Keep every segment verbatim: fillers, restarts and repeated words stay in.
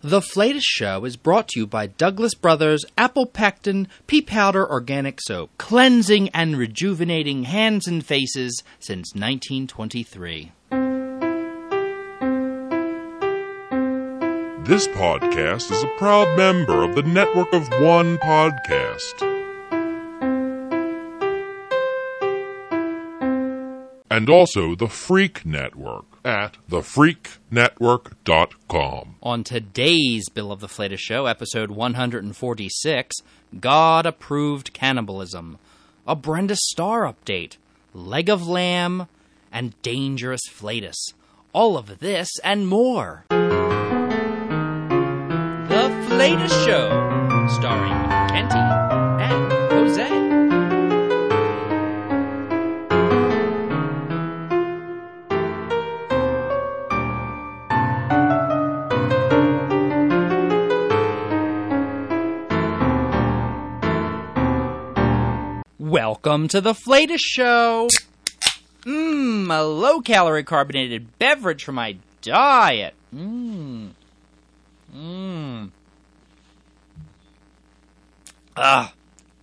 The Flatus Show is brought to you by Douglas Brothers Apple Pectin Pea Powder Organic Soap, cleansing and rejuvenating hands and faces since nineteen twenty-three. This podcast is a proud member of the network of One Podcast. And also the Freak Network at the freak network dot com. On today's Bill of the Flatus Show, episode one forty-six, God-Approved Cannibalism, a Brenda Starr update, Leg of Lamb, and Dangerous Flatus. All of this and more. The Flatus Show, starring Kenty and Jose. Welcome to the Flatus Show. Mmm, a low-calorie carbonated beverage for my diet. Mmm. Mmm. Ah.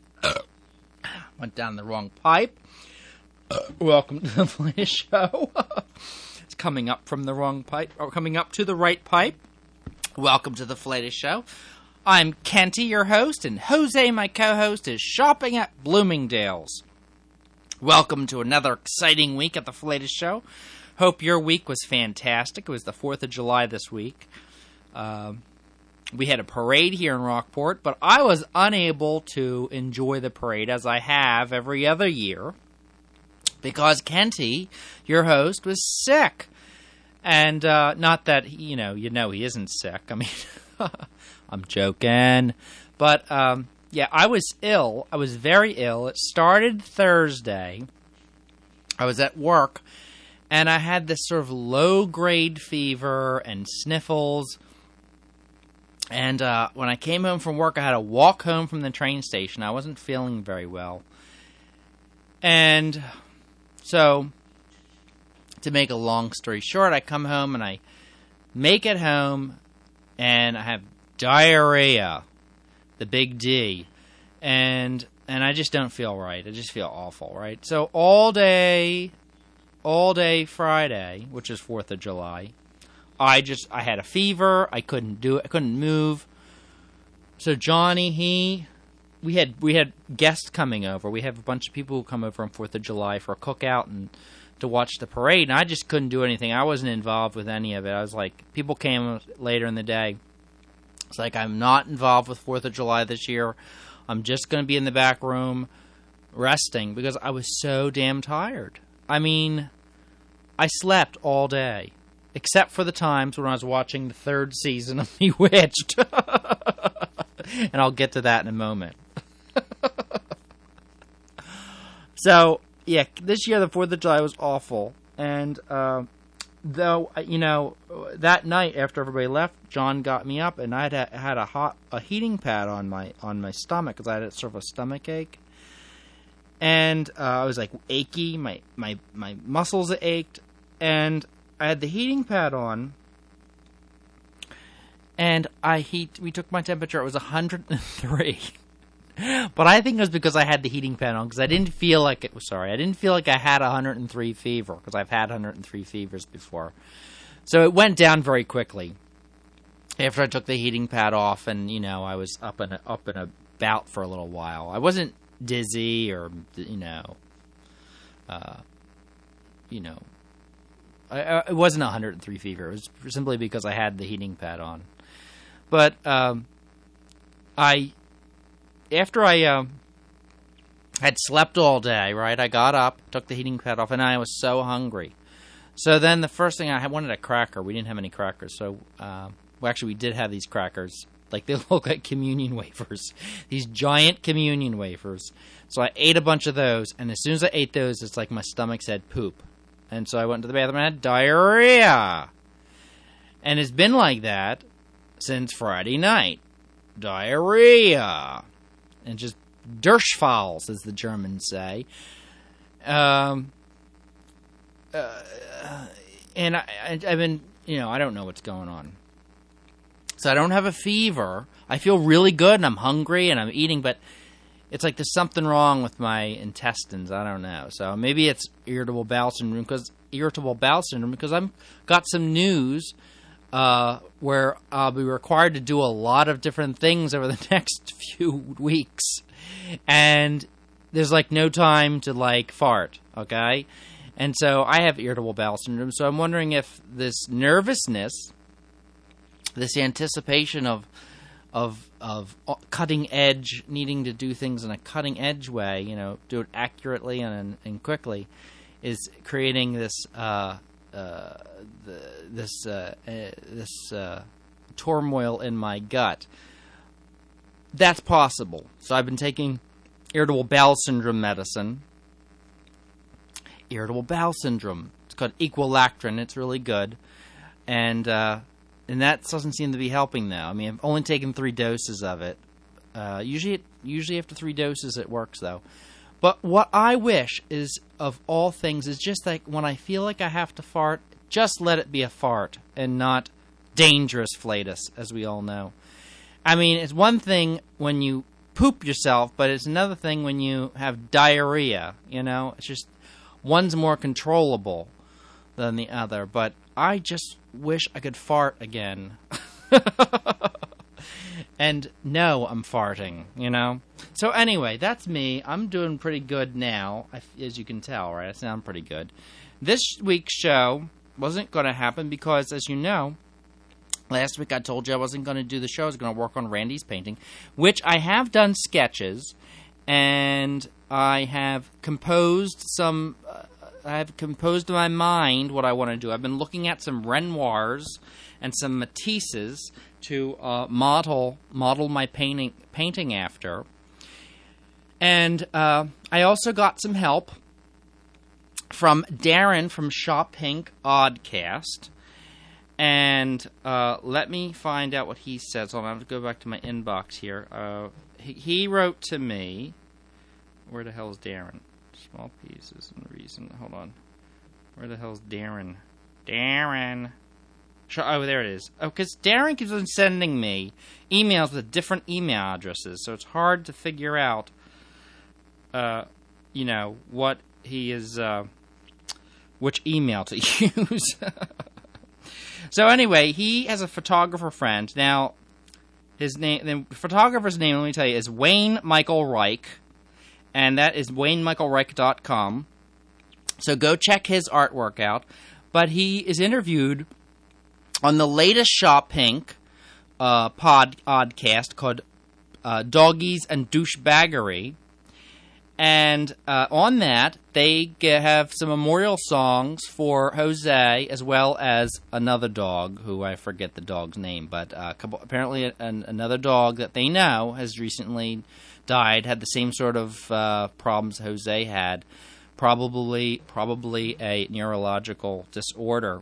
Went down the wrong pipe. Welcome to the Flatus Show. It's coming up from the wrong pipe, or coming up to the right pipe. Welcome to the Flatus Show. I'm Kenty, your host, and Jose, my co-host, is shopping at Bloomingdale's. Welcome to another exciting week at the Flatus Show. Hope your week was fantastic. It was the fourth of July this week. Um, we had a parade here in Rockport, but I was unable to enjoy the parade as I have every other year because Kenty, your host, was sick. And uh, not that, you know, you know he isn't sick. I mean... I'm joking. But, um, yeah, I was ill. I was very ill. It started Thursday. I was at work, and I had this sort of low-grade fever and sniffles. And uh, when I came home from work, I had to walk home from the train station. I wasn't feeling very well. And so, to make a long story short, I come home, and I make it home, and I have diarrhea, the big D, and and I just don't feel right. I just feel awful, right? So all day, all day Friday, which is fourth of July, I just, I had a fever. I couldn't do it. I couldn't move. So Johnny, he, we had, we had guests coming over. We have a bunch of people who come over on fourth of July for a cookout and to watch the parade, and I just couldn't do anything. I wasn't involved with any of it. I was like, people came later in the day. It's like, I'm not involved with fourth of July this year. I'm just going to be in the back room resting because I was so damn tired. I mean, I slept all day, except for the times when I was watching the third season of Bewitched. And I'll get to that in a moment. So, yeah, this year the fourth of July was awful. And, uh, though, you know, that night after everybody left, John got me up, and I had a, had a hot a heating pad on my on my stomach because I had a, sort of a stomach ache, and uh, I was like achy. My my my muscles ached, and I had the heating pad on, and I heat. We took my temperature. It was one hundred three. But I think it was because I had the heating pad on, because I didn't feel like it was, sorry, I didn't feel like I had one hundred three fever, because I've had one hundred three fevers before. So it went down very quickly after I took the heating pad off, and, you know, I was up and up and about for a little while. I wasn't dizzy or, you know, uh, you know, I, I, it wasn't one hundred three fever. It was simply because I had the heating pad on. But um, I... After I uh, had slept all day, right, I got up, took the heating pad off, and I was so hungry. So then the first thing I had, wanted a cracker. We didn't have any crackers. So, uh, well, actually, we did have these crackers. Like, they look like communion wafers. These giant communion wafers. So I ate a bunch of those, and as soon as I ate those, it's like my stomach said poop. And so I went to the bathroom and I had diarrhea. And it's been like that since Friday night. Diarrhea. And just Durchfalls, as the Germans say. Um, uh, and I, I, I've been, you know, I don't know what's going on. So I don't have a fever. I feel really good, and I'm hungry, and I'm eating, but it's like there's something wrong with my intestines. I don't know. So maybe it's irritable bowel syndrome because irritable bowel syndrome because I've got some news uh, where I'll be required to do a lot of different things over the next few weeks, and there's like no time to like fart. Okay, and so I have irritable bowel syndrome. So I'm wondering if this nervousness, this anticipation of of of cutting edge, needing to do things in a cutting edge way, you know, do it accurately and and quickly, is creating this uh, uh, the, this uh, uh, this uh, turmoil in my gut. That's possible. So I've been taking irritable bowel syndrome medicine. Irritable bowel syndrome. It's called Equilactrin. It's really good, and uh, and that doesn't seem to be helping now. I mean, I've only taken three doses of it. Uh, usually, usually after three doses, it works though. But what I wish is, of all things, is just like when I feel like I have to fart, just let it be a fart and not dangerous flatus, as we all know. I mean, it's one thing when you poop yourself, but it's another thing when you have diarrhea. You know, it's just one's more controllable than the other. But I just wish I could fart again. And no, I'm farting, you know? So anyway, that's me. I'm doing pretty good now, as you can tell, right? I sound pretty good. This week's show wasn't going to happen because, as you know, last week I told you I wasn't going to do the show. I was going to work on Randy's painting, which I have done sketches, and I have composed some... Uh, I have composed in my mind what I want to do. I've been looking at some Renoirs and some Matisses to uh, model model my painting painting after. And uh, I also got some help from Darren from Shop Pink Oddcast. And uh, let me find out what he says. Hold on, I have to go back to my inbox here. Uh, he, he wrote to me. Where the hell is Darren? Small pieces and reason. Hold on. Where the hell's Darren? Darren. Oh, there it is. Oh, because Darren keeps on sending me emails with different email addresses, so it's hard to figure out, uh, you know, what he is, uh, which email to use. So anyway, he has a photographer friend. Now, his name, the photographer's name, let me tell you, is Wayne Michael Reich. And that is wayne michael reich dot com. So go check his artwork out. But he is interviewed on the latest Shop Pink uh, pod oddcast called uh, Doggies and Douchebaggery. And uh, on that, they have some memorial songs for Jose, as well as another dog, who I forget the dog's name. But uh, apparently an, another dog that they know has recently died, had the same sort of uh, problems Jose had, probably probably a neurological disorder,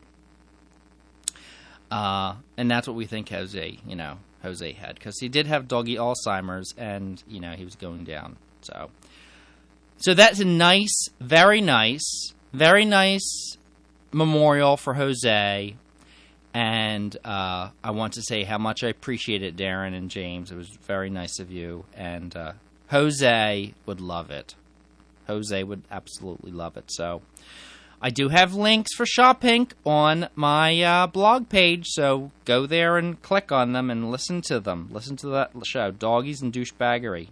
uh, and that's what we think Jose, you know, Jose had, because he did have doggy Alzheimer's, and you know he was going down. So, so that's a nice, very nice, very nice memorial for Jose. And uh, I want to say how much I appreciate it, Darren and James. It was very nice of you. And uh, Jose would love it. Jose would absolutely love it. So I do have links for Shop Pink on my uh, blog page. So go there and click on them and listen to them. Listen to that show, Doggies and Douchebaggery.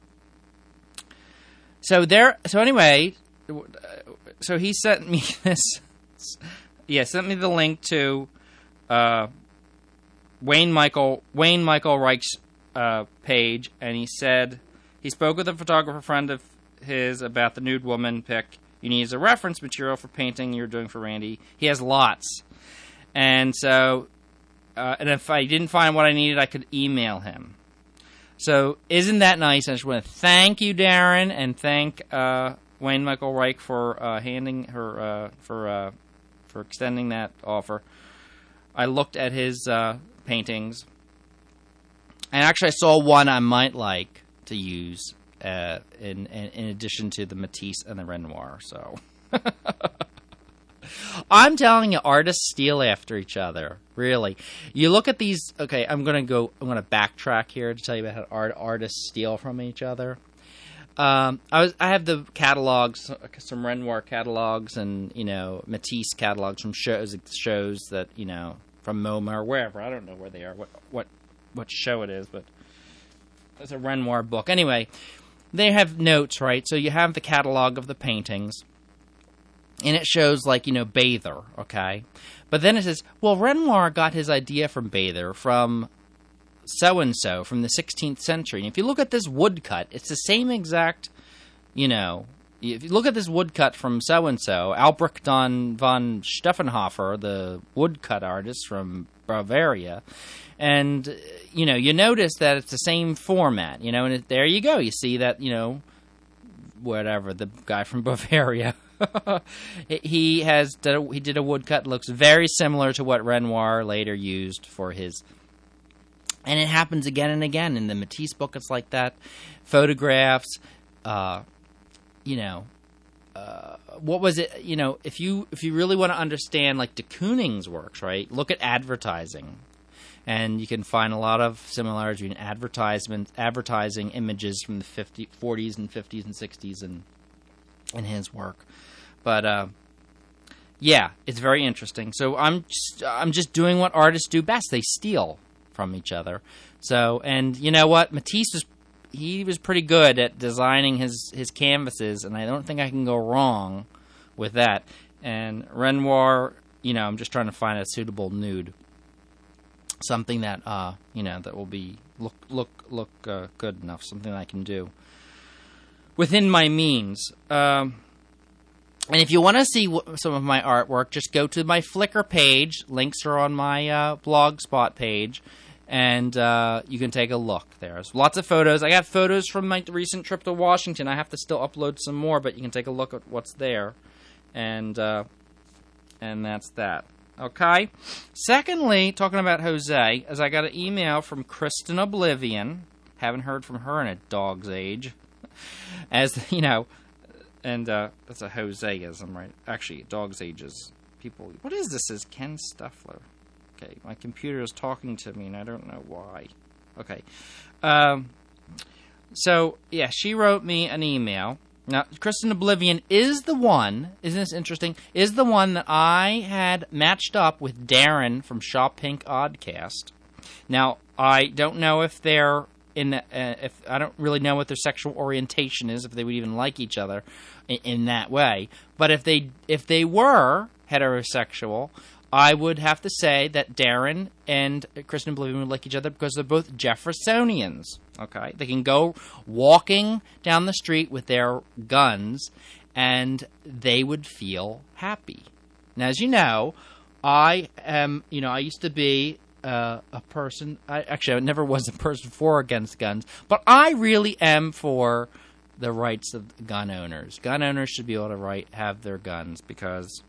So there. So anyway, so he sent me this. Yeah, sent me the link to Uh, Wayne Michael Wayne Michael Reich's uh, page, and he said he spoke with a photographer friend of his about the nude woman pic you need as a reference material for painting you're doing for Randy. He has lots, and so uh, and if I didn't find what I needed, I could email him. So isn't that nice? I just want to thank you, Darren, and thank uh, Wayne Michael Reich for uh, handing her uh, for uh, for extending that offer. I looked at his uh, paintings, and actually I saw one I might like to use uh, in, in in addition to the Matisse and the Renoir. So I'm telling you, artists steal after each other. Really, you look at these. Okay, I'm gonna go. I'm gonna backtrack here to tell you about how art artists steal from each other. Um, I was I have the catalogs, some Renoir catalogs, and you know Matisse catalogs from shows shows that you know from MoMA or wherever. I don't know where they are, what what what show it is, but it's a Renoir book. Anyway, they have notes, right? So you have the catalog of the paintings. And it shows, like, you know, Bather, okay? But then it says, well, Renoir got his idea from Bather from so-and-so, from the sixteenth century. And if you look at this woodcut, it's the same exact, you know, if you look at this woodcut from so-and-so, Albrecht von Steffenhofer, the woodcut artist from Bavaria, and, you know, you notice that it's the same format, you know, and it, there you go. You see that, you know, whatever, the guy from Bavaria... he has did a, he did a woodcut that looks very similar to what Renoir later used for his, and it happens again and again in the Matisse book. It's like that. Photographs, uh, you know, uh, what was it? You know, if you if you really want to understand like de Kooning's works, right? Look at advertising, and you can find a lot of similarities between advertisement, advertising images from the fifties, forties, and fifties and sixties, and in his work. But, uh, yeah, it's very interesting. So I'm just, I'm just doing what artists do best. They steal from each other. So, and you know what? Matisse was, he was pretty good at designing his, his canvases, and I don't think I can go wrong with that. And Renoir, you know, I'm just trying to find a suitable nude. Something that, uh, you know, that will be, look, look, look uh, good enough. Something I can do within my means. Um... And if you want to see w- some of my artwork, just go to my Flickr page. Links are on my uh, Blogspot page. And uh, you can take a look. There's lots of photos. I got photos from my recent trip to Washington. I have to still upload some more, but you can take a look at what's there. And uh, and that's that. Okay? Secondly, talking about Jose, as I got an email from Kristen Oblivion. Haven't heard from her in a dog's age. As, you know... And uh, that's a Jose-ism, right? Actually, dog's ages. People, what is this? Is Ken Stuffler? Okay, my computer is talking to me, and I don't know why. Okay. Um, so, yeah, she wrote me an email. Now, Kristen Oblivion is the one, isn't this interesting, is the one that I had matched up with Darren from Shop Pink Oddcast. Now, I don't know if they're in uh, if I don't really know what their sexual orientation is, if they would even like each other in, in that way. But if they if they were heterosexual, I would have to say that Darren and Kristen Oblivion would like each other because they're both Jeffersonians. Okay, they can go walking down the street with their guns, and they would feel happy. Now, as you know, I am. You know, I used to be. Uh, a person, I, actually I never was a person for or against guns, but I really am for the rights of gun owners. Gun owners should be able to right, have their guns because,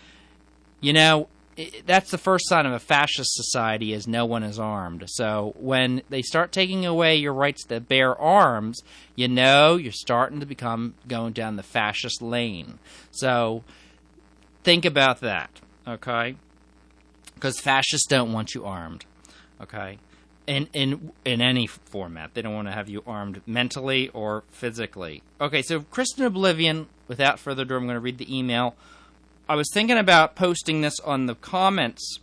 you know, it, that's the first sign of a fascist society is no one is armed. So when they start taking away your rights to bear arms, you know you're starting to become going down the fascist lane. So think about that, okay? Because fascists don't want you armed, okay? In in in any format, they don't want to have you armed mentally or physically. Okay, so Kristen Oblivion. Without further ado, I'm going to read the email. I was thinking about posting this on the comments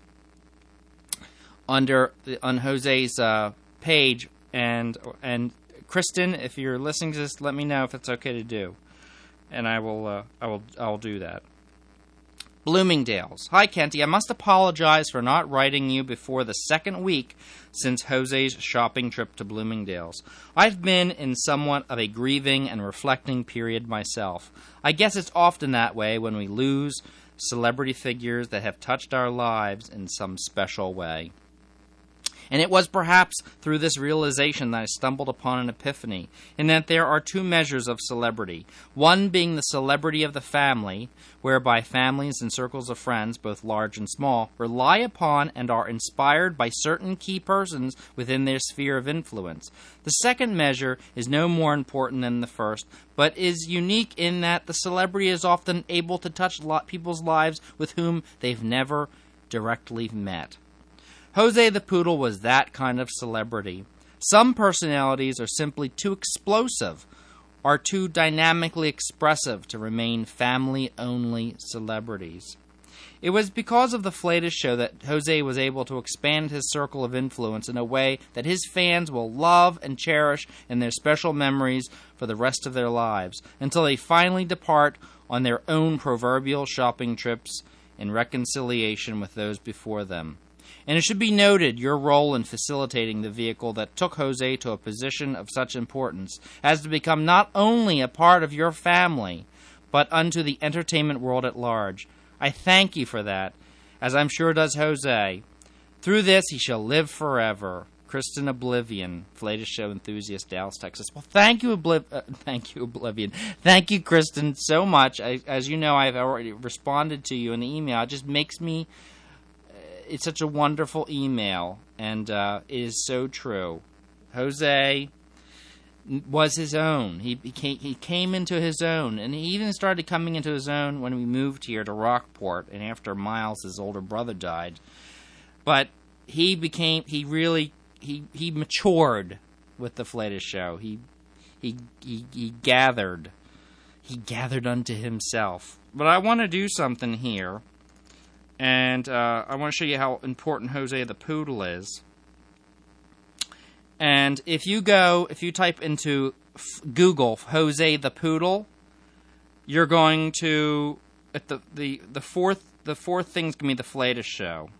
under the, on Jose's uh, page, and and Kristen, if you're listening to this, let me know if it's okay to do, and I will uh, I will I'll do that. Bloomingdale's. Hi, Kenty. I must apologize for not writing you before the second week since Jose's shopping trip to Bloomingdale's. I've been in somewhat of a grieving and reflecting period myself. I guess it's often that way when we lose celebrity figures that have touched our lives in some special way. And it was perhaps through this realization that I stumbled upon an epiphany, in that there are two measures of celebrity. One being the celebrity of the family, whereby families and circles of friends, both large and small, rely upon and are inspired by certain key persons within their sphere of influence. The second measure is no more important than the first, but is unique in that the celebrity is often able to touch people's lives with whom they've never directly met. Jose the Poodle was that kind of celebrity. Some personalities are simply too explosive, are too dynamically expressive to remain family-only celebrities. It was because of the Flatus show that Jose was able to expand his circle of influence in a way that his fans will love and cherish in their special memories for the rest of their lives, until they finally depart on their own proverbial shopping trips in reconciliation with those before them. And it should be noted your role in facilitating the vehicle that took Jose to a position of such importance as to become not only a part of your family, but unto the entertainment world at large. I thank you for that, as I'm sure does Jose. Through this he shall live forever. Kristen Oblivion, Flatus Show enthusiast, Dallas, Texas. Well, thank you, Obliv- uh, thank you, Oblivion. Thank you, Kristen, so much. I, as you know, I've already responded to you in the email. It just makes me... It's such a wonderful email, and uh, it is so true. Jose was his own. He became, he came into his own, and he even started coming into his own when we moved here to Rockport, and after Miles, his older brother, died. But he became, he really, he he matured with the Flatus Show. He he he, he gathered, he gathered unto himself. But I want to do something here. And uh, I want to show you how important Jose the Poodle is. And if you go, if you type into f- Google Jose the Poodle, you're going to at the the the fourth the fourth thing's gonna be the Flatus Show.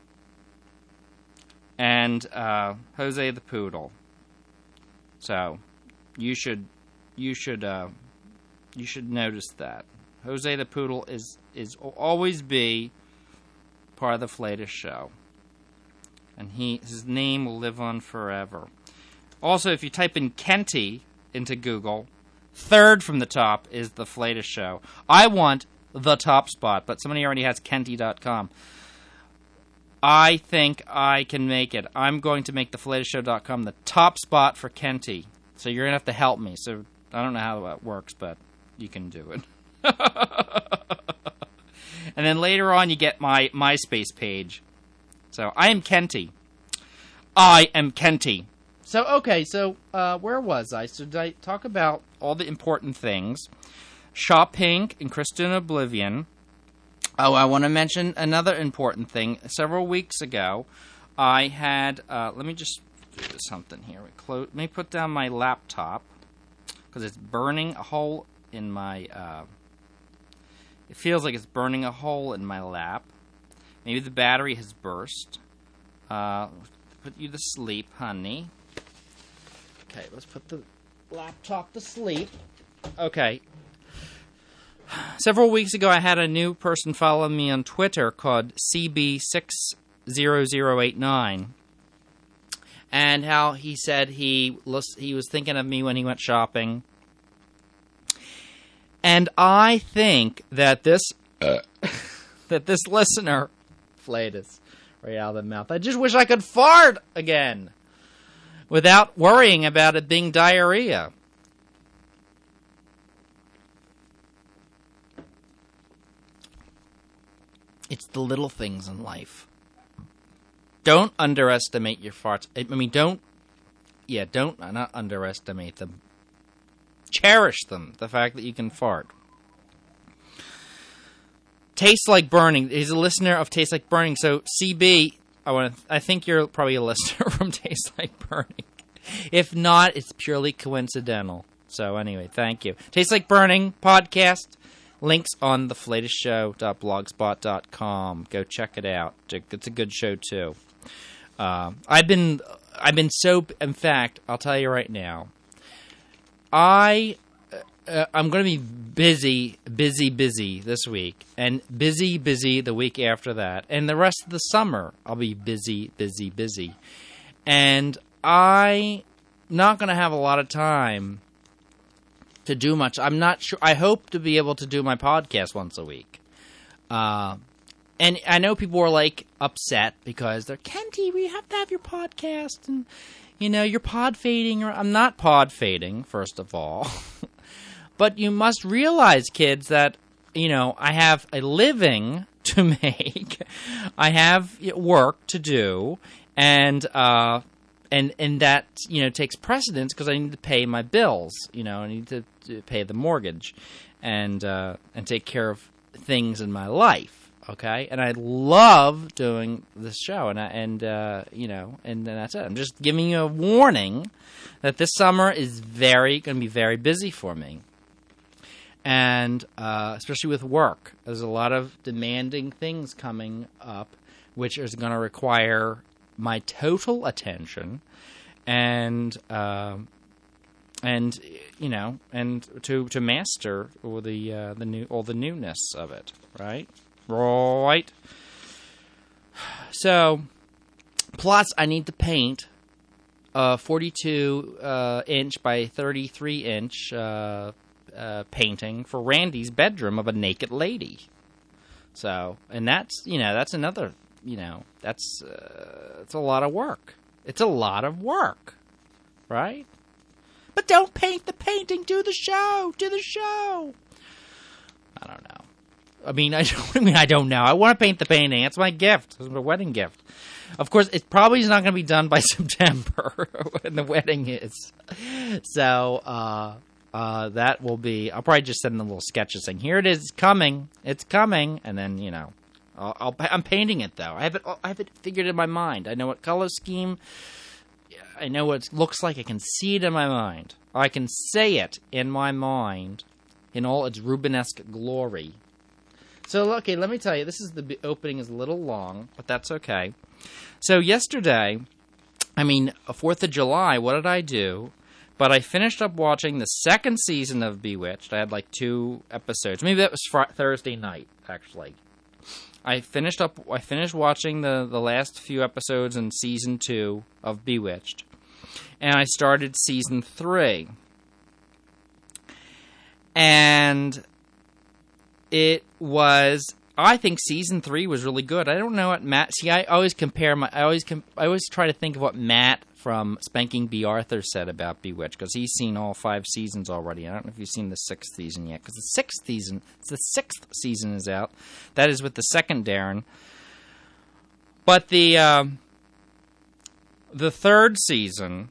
And uh, Jose the Poodle. So you should you should uh, you should notice that Jose the Poodle is is will always be part of the Flatus Show, and he his name will live on forever. Also, if you type in Kenty into Google, third from the top is the Flatus Show. I want the top spot, but somebody already has Kenty dot com. I think I can make it. I'm going to make the Flatus Show dot com the top spot for Kenty. So you're going to have to help me. So I don't know how that works, but you can do it. And then later on, you get my MySpace page. So, I am Kenty. I am Kenty. So, okay, so, uh, where was I? So, did I talk about all the important things? Shop Pink and Kristen Oblivion. Oh, I want to mention another important thing. Several weeks ago, I had, uh, let me just do something here. Let me put down my laptop, because it's burning a hole in my, uh, it feels like it's burning a hole in my lap. Maybe the battery has burst. Uh, put you to sleep, honey. Okay, let's put the laptop to sleep. Okay. Several weeks ago, I had a new person follow me on Twitter called C B six zero zero eight nine. And how he said he he was thinking of me when he went shopping. And I think that this uh. that this listener, Flatus, right out of the mouth. I just wish I could fart again without worrying about it being diarrhea. It's the little things in life. Don't underestimate your farts. I mean, don't, yeah, don't, not underestimate them. Cherish them, the fact that you can fart. Tastes Like Burning. He's a listener of Tastes Like Burning. So, C B, I want to, I think you're probably a listener from Tastes Like Burning. If not, it's purely coincidental. So, anyway, thank you. Tastes Like Burning podcast. Links on the flatus show dot blogspot dot com. Go check it out. It's a good show, too. Uh, I've been, I've been so, in fact, I'll tell you right now, I, uh, I'm going to be busy, busy, busy this week, and busy, busy the week after that, and the rest of the summer, I'll be busy, busy, busy. and I'm not going to have a lot of time to do much. I'm not sure. I hope to be able to do my podcast once a week. Uh, and I know people are like upset because they're, Kenty, we have to have your podcast, and you know you're pod fading. Or I'm not pod fading, first of all, but you must realize, kids, that you know I have a living to make. I have work to do, and uh, and and that you know takes precedence because I need to pay my bills. You know, I need to, to pay the mortgage, and uh, and take care of things in my life. Okay, and I love doing this show, and I, and uh, you know, and, and that's it. I'm just giving you a warning that this summer is very going to be very busy for me. And uh, especially with work, there's a lot of demanding things coming up, which is going to require my total attention, and uh, and you know, and to to master all the uh, the new all the newness of it, right? Right. So, plus I need to paint a forty-two uh, inch by thirty-three inch. Uh, Uh, painting for Randy's bedroom of a naked lady. So, and that's, you know, that's another, you know, that's, uh, it's a lot of work. It's a lot of work, right? But don't paint the painting, do the show, do the show. I don't know. I mean, I don't, I mean, I don't know. I want to paint the painting. It's my gift. It's my wedding gift. Of course, it probably is not going to be done by September when the wedding is. So, uh, Uh, that will be, I'll probably just send them little sketches saying, here it is, it's coming, it's coming, and then, you know, I'll, I'll, I'm painting it, though. I have it, I have it figured in my mind. I know what color scheme, I know what it looks like, I can see it in my mind. I can say it in my mind in all its Rubenesque glory. So, okay, let me tell you, this is the opening is a little long, but that's okay. So, yesterday, I mean, fourth of July, what did I do? But I finished up watching the second season of Bewitched. I had like two episodes. Maybe that was fr- Thursday night, actually. I finished up. I finished watching the, the last few episodes in season two of Bewitched, and I started season three. And it was. I think season three was really good. I don't know what Matt. See, I always compare my. I always. Com, I always try to think of what Matt from Spanking B. Arthur said about Bewitched, because he's seen all five seasons already. I don't know if you've seen the sixth season yet, because the sixth season, the sixth season is out. That is with the second Darren. But the um, the third season.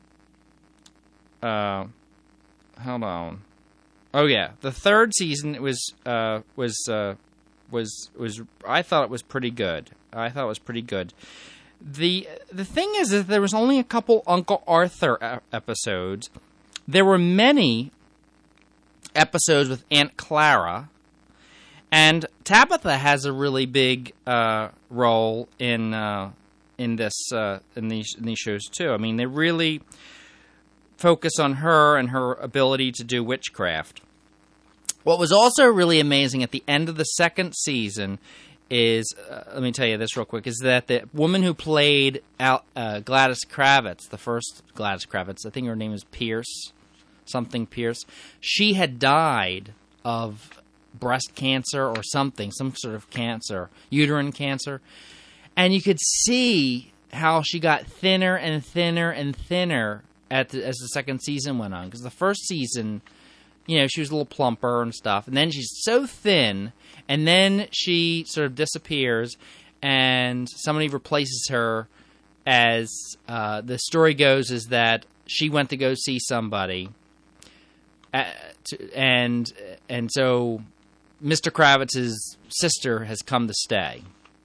Uh, hold on. Oh yeah, the third season was uh, was uh, was was. I thought it was pretty good. I thought it was pretty good. The the thing is that there was only a couple Uncle Arthur episodes. There were many episodes with Aunt Clara, and Tabitha has a really big uh, role in uh, in this uh, in these in these shows too. I mean, they really focus on her and her ability to do witchcraft. What was also really amazing at the end of the second season is, uh, let me tell you this real quick, is that the woman who played Al, uh, Gladys Kravitz, the first Gladys Kravitz, I think her name is Pierce, something Pierce, she had died of breast cancer or something, some sort of cancer, uterine cancer, and you could see how she got thinner and thinner and thinner at the, as the second season went on, because the first season, you know, she was a little plumper and stuff, and then she's so thin, and then she sort of disappears, and somebody replaces her. As uh, the story goes, is that she went to go see somebody, uh, to, and and so Mister Kravitz's sister has come to stay.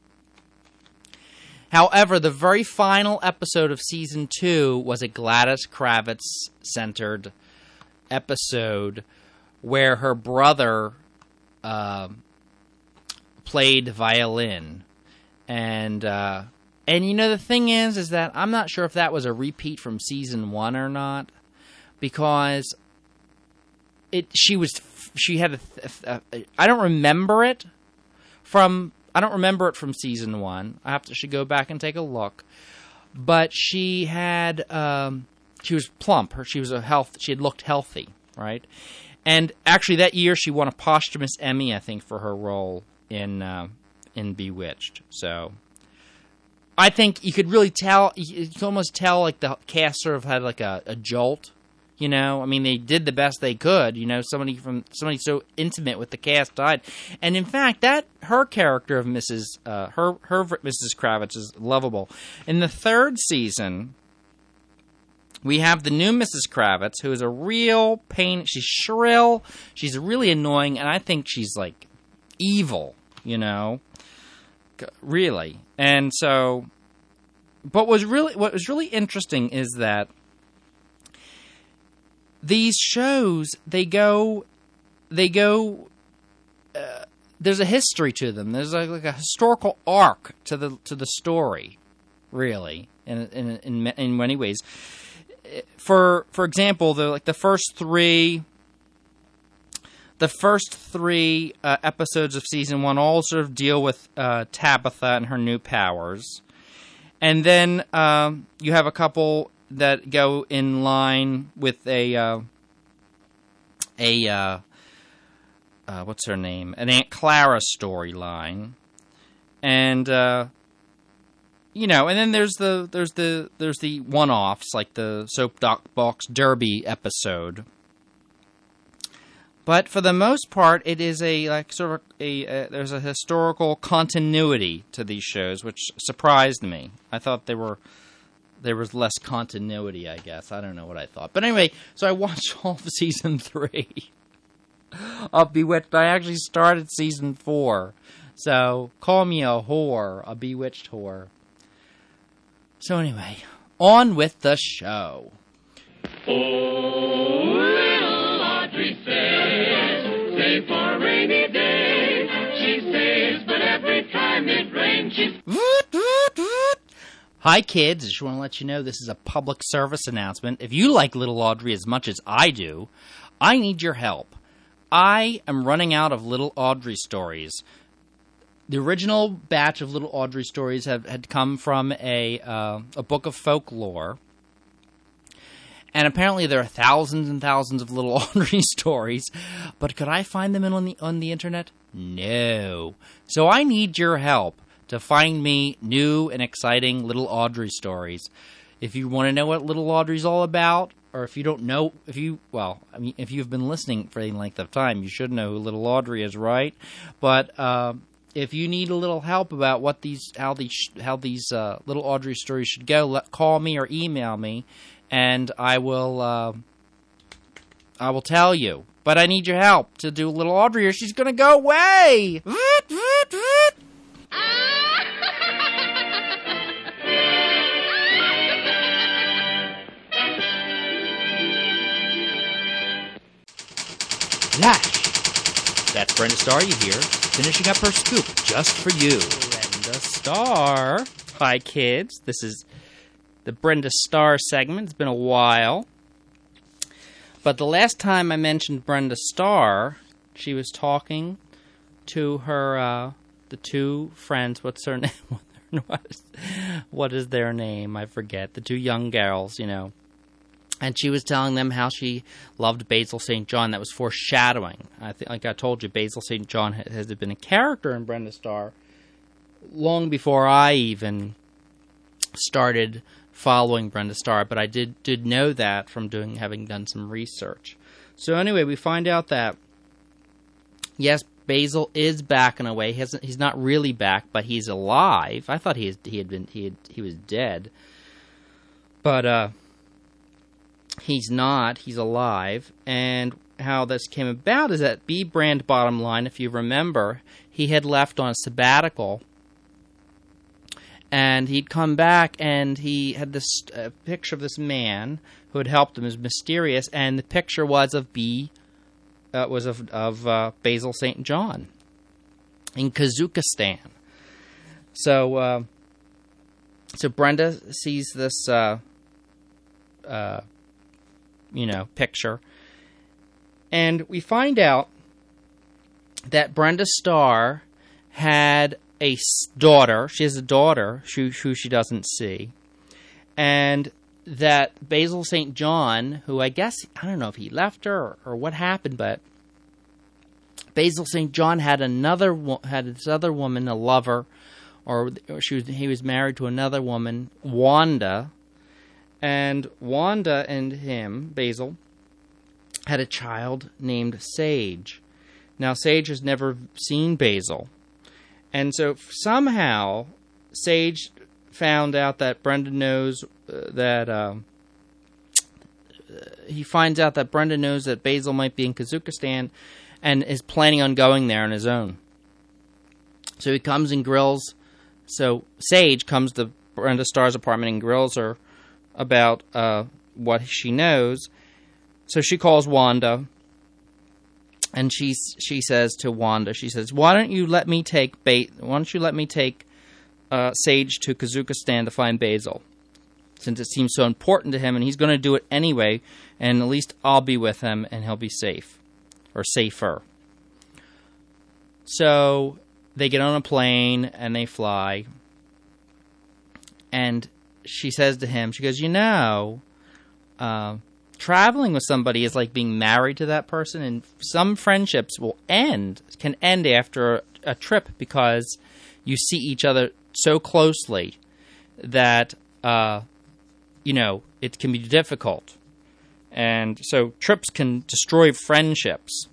However, the very final episode of season two was a Gladys Kravitz-centered episode where her brother uh, played violin, and uh, and you know the thing is, is that I'm not sure if that was a repeat from season one or not, because it she was she had a, a, a I don't remember it from I don't remember it from season one. I have to should go back and take a look. but she had um, she was plump. Her she was a health. She had looked healthy, right? And actually, that year she won a posthumous Emmy, I think, for her role in uh, in Bewitched. So I think you could really tell. You could almost tell like the cast sort of had like a, a jolt. You know, I mean, they did the best they could. You know, somebody from somebody so intimate with the cast died, and in fact, that her character of Missus Uh, her her Missus Kravitz is lovable. In the third season, we have the new Missus Kravitz, who is a real pain. She's shrill. She's really annoying, and I think she's like evil. You know, really. And so, but was really what was really interesting is that these shows, they go, they go, uh, there's a history to them. There's like, like a historical arc to the to the story, really, in in in, in many ways. For for example, the like the first three, the first three uh, episodes of season one all sort of deal with uh, Tabitha and her new powers, and then um, you have a couple that go in line with a uh, a uh, uh, what's her name? An Aunt Clara storyline, and uh, you know, and then there's the there's the there's the one-offs like the Soap Doc Box Derby episode. But for the most part, it is a like sort of a uh, there's a historical continuity to these shows, which surprised me. I thought they were. There was less continuity, I guess. I don't know what I thought. But anyway, so I watched all of season three of Bewitched. I actually started season four. So call me a whore, a Bewitched whore. So anyway, on with the show. Oh, little Audrey says, save for a rainy day. She says, but every time it rains, she's... Hi, kids. I just want to let you know this is a public service announcement. If you like Little Audrey as much as I do, I need your help. I am running out of Little Audrey stories. The original batch of Little Audrey stories have, had come from a uh, a book of folklore. And apparently there are thousands and thousands of Little Audrey stories. But could I find them in on the on the internet? No. So I need your help to find me new and exciting Little Audrey stories. If you want to know what Little Audrey's all about, or if you don't know, if you, well, I mean, if you've been listening for any length of time, you should know who Little Audrey is, right? But uh, if you need a little help about what these, how these, how these uh, Little Audrey stories should go, let, call me or email me, and I will, uh, I will tell you. But I need your help to do Little Audrey, or she's gonna go away. Lash. That's Brenda Starr you hear, finishing up her scoop just for you. Brenda Starr. Hi, kids. This is the Brenda Starr segment. It's been a while. But the last time I mentioned Brenda Starr, she was talking to her, uh, the two friends. What's her name? what, is, what is their name? I forget. The two young girls, you know. And she was telling them how she loved Basil Saint John. That was foreshadowing. I think, like I told you, Basil Saint John has been a character in Brenda Starr long before I even started following Brenda Starr. But I did did know that from doing having done some research. So anyway, we find out that yes, Basil is back in a way. He hasn't, he's not really back, but he's alive. I thought he had, he had been he had, he was dead, but uh. He's not. He's alive. And how this came about is that B. Brand Bottom Line, if you remember, he had left on a sabbatical. And he'd come back and he had this uh, picture of this man who had helped him. It was mysterious. And the picture was of B. Uh, was of, of uh, Basil Saint John in Kazakhstan. So, uh, so Brenda sees this... Uh, uh, you know, picture. And we find out that Brenda Starr had a daughter. She has a daughter who, who she doesn't see. and that Basil Saint John, who I guess, I don't know if he left her or, or what happened, but Basil Saint John had another had this other woman, a lover, or, or she was he was married to another woman, Wanda, and Wanda and him, Basil, had a child named Sage. Now, Sage has never seen Basil, and so somehow Sage found out that Brenda knows uh, that uh, he finds out that Brenda knows that Basil might be in Kazakhstan, and is planning on going there on his own. So he comes and grills. So Sage comes to Brenda Starr's apartment and grills her about uh, what she knows. So she calls Wanda, and she she says to Wanda, she says, "Why don't you let me take ba- Why don't you let me take uh, Sage to Kazakhstan to find Basil, since it seems so important to him, and he's going to do it anyway, and at least I'll be with him, and he'll be safe." Or safer. So they get on a plane and they fly. And she says to him, she goes, you know, uh, traveling with somebody is like being married to that person, and some friendships will end, can end after a, a trip because you see each other so closely that, uh, you know, it can be difficult. And so trips can destroy friendships.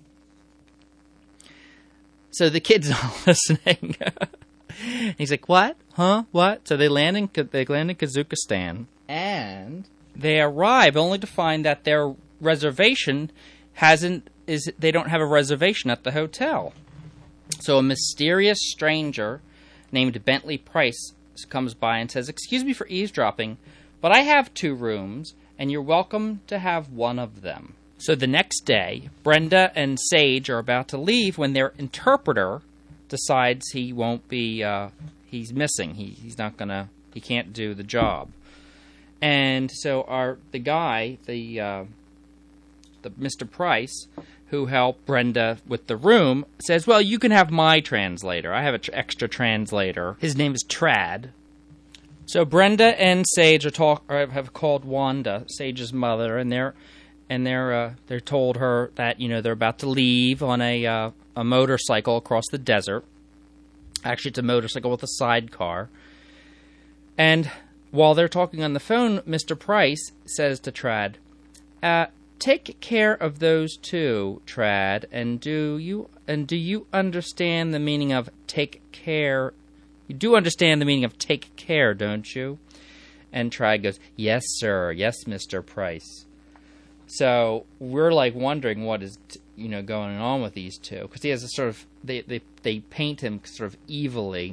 So the kid's not listening. He's like, what? Huh? What? So they land in, they land in Kazakhstan. And they arrive only to find that their reservation hasn't, is they don't have a reservation at the hotel. So a mysterious stranger named Bentley Price comes by and says, excuse me for eavesdropping, but I have two rooms, and you're welcome to have one of them. So the next day, Brenda and Sage are about to leave when their interpreter decides he won't be, uh, he's missing. He, he's not gonna, he can't do the job. And so our, the guy, the, uh, the Mister Price, who helped Brenda with the room, says, well, you can have my translator. I have an tr- extra translator. His name is Trad. So Brenda and Sage are talk or have called Wanda, Sage's mother, and they're and they're uh, they're told her that, you know, they're about to leave on a uh, a motorcycle across the desert. Actually, it's a motorcycle with a sidecar. And while they're talking on the phone, Mister Price says to Trad, uh, "Take care of those two, Trad, and do you and do you understand the meaning of take care?" You do understand the meaning of take care, don't you? And Trad goes, yes, sir. Yes, Mister Price. So we're like wondering what is, you know, going on with these two. Because he has a sort of, they, they, they paint him sort of evilly.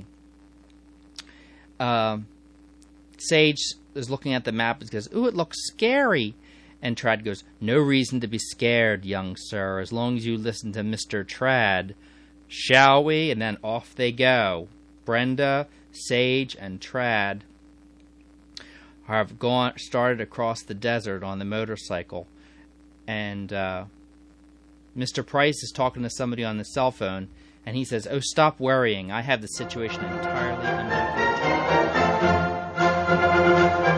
Um, Sage is looking at the map and goes, ooh, it looks scary. And Trad goes, no reason to be scared, young sir, as long as you listen to Mister Trad. Shall we? And then off they go. Brenda, Sage, and Trad have gone started across the desert on the motorcycle, and uh, Mister Price is talking to somebody on the cell phone, and he says, "Oh, stop worrying. I have the situation entirely under control."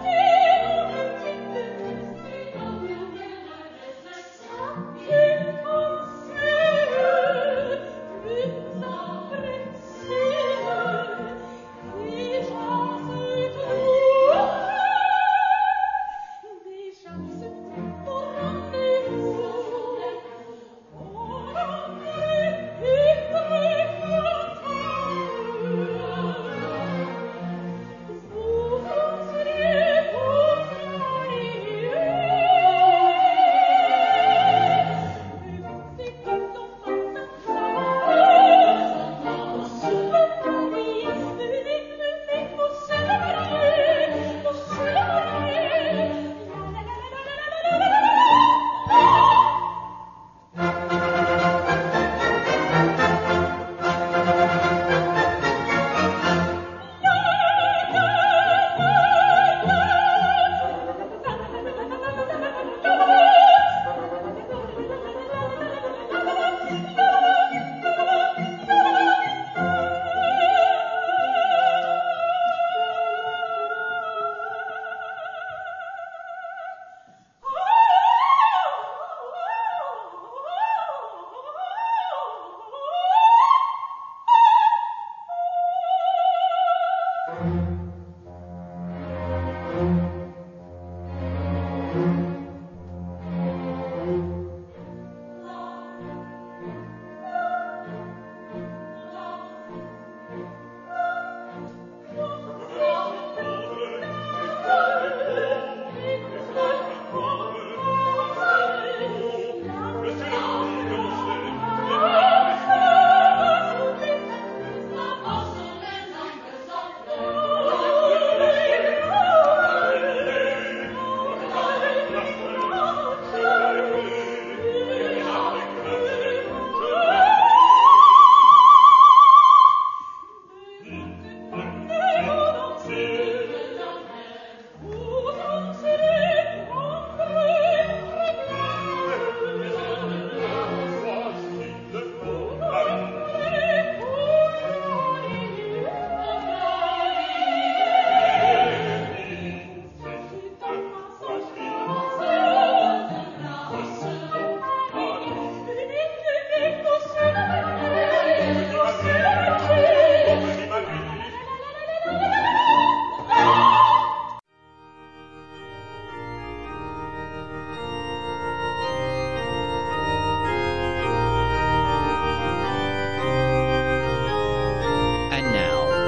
Thank you.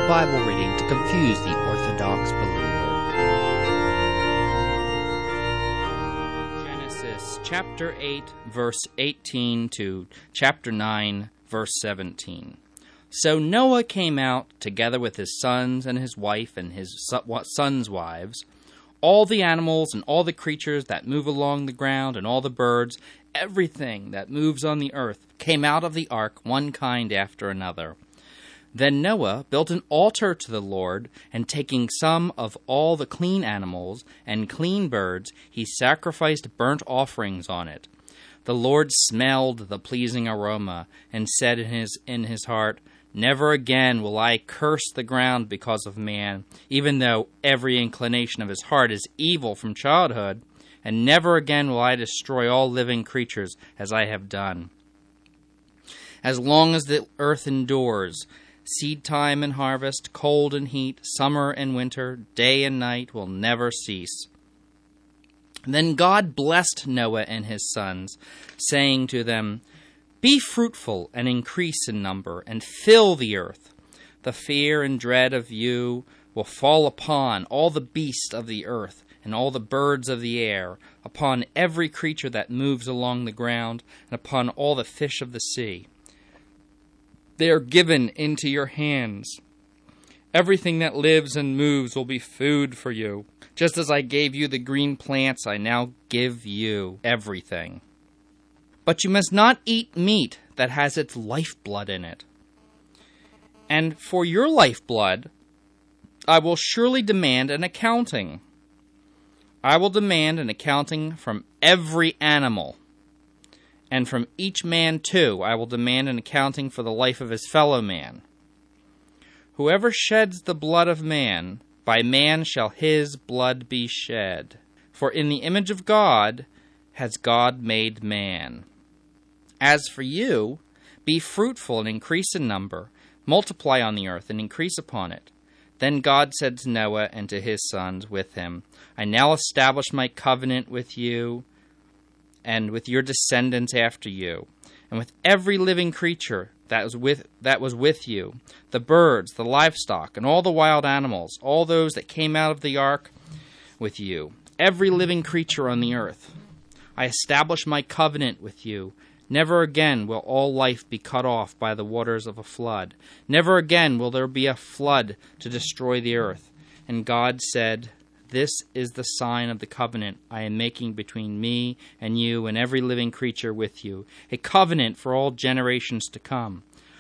Bible reading to confuse the Orthodox believer. Genesis chapter eight, verse eighteen to chapter nine, verse seventeen. So Noah came out together with his sons and his wife and his sons' wives, all the animals and all the creatures that move along the ground and all the birds, everything that moves on the earth came out of the ark, one kind after another. Then Noah built an altar to the Lord, and taking some of all the clean animals and clean birds, he sacrificed burnt offerings on it. The Lord smelled the pleasing aroma, and said in his in his heart, "Never again will I curse the ground because of man, even though every inclination of his heart is evil from childhood, and never again will I destroy all living creatures as I have done. As long as the earth endures, seed time and harvest, cold and heat, summer and winter, day and night will never cease." Then God blessed Noah and his sons, saying to them, "Be fruitful and increase in number, and fill the earth. The fear and dread of you will fall upon all the beasts of the earth, and all the birds of the air, upon every creature that moves along the ground, and upon all the fish of the sea. They are given into your hands. Everything that lives and moves will be food for you. Just as I gave you the green plants, I now give you everything. But you must not eat meat that has its lifeblood in it. And for your lifeblood, I will surely demand an accounting. I will demand an accounting from every animal. And from each man, too, I will demand an accounting for the life of his fellow man. Whoever sheds the blood of man, by man shall his blood be shed. For in the image of God has God made man. As for you, be fruitful and increase in number, multiply on the earth and increase upon it." Then God said to Noah and to his sons with him, "I now establish my covenant with you and with your descendants after you, and with every living creature that was with that was with you, the birds, the livestock, and all the wild animals, all those that came out of the ark with you, every living creature on the earth. I establish my covenant with you. Never again will all life be cut off by the waters of a flood. Never again will there be a flood to destroy the earth." And God said, "This is the sign of the covenant I am making between me and you and every living creature with you, a covenant for all generations to come.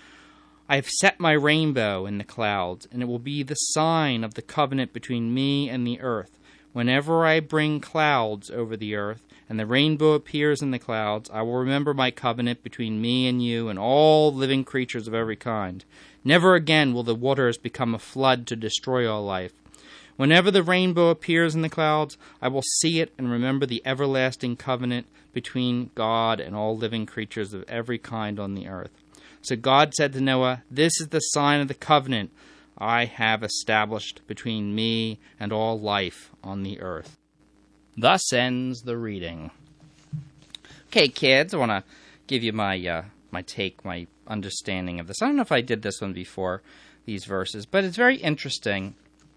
I have set my rainbow in the clouds, and it will be the sign of the covenant between me and the earth. Whenever I bring clouds over the earth, and the rainbow appears in the clouds, I will remember my covenant between me and you and all living creatures of every kind. Never again will the waters become a flood to destroy all life. Whenever the rainbow appears in the clouds, I will see it and remember the everlasting covenant between God and all living creatures of every kind on the earth." So God said to Noah, "This is the sign of the covenant I have established between me and all life on the earth." Thus ends the reading. Okay, kids, I want to give you my uh, my take, my understanding of this. I don't know if I did this one before, these verses, but it's very interesting